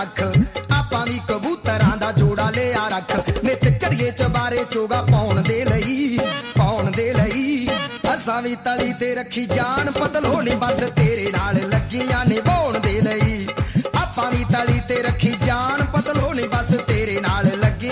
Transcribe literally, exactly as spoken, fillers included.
रख आपां भी कबूतरां दा जोड़ा लिया रख नित चढ़िए चबारे चोगा पाउण दे लई पाउण दे लई असां भी तली ते रखी जान पतलो नी बस ते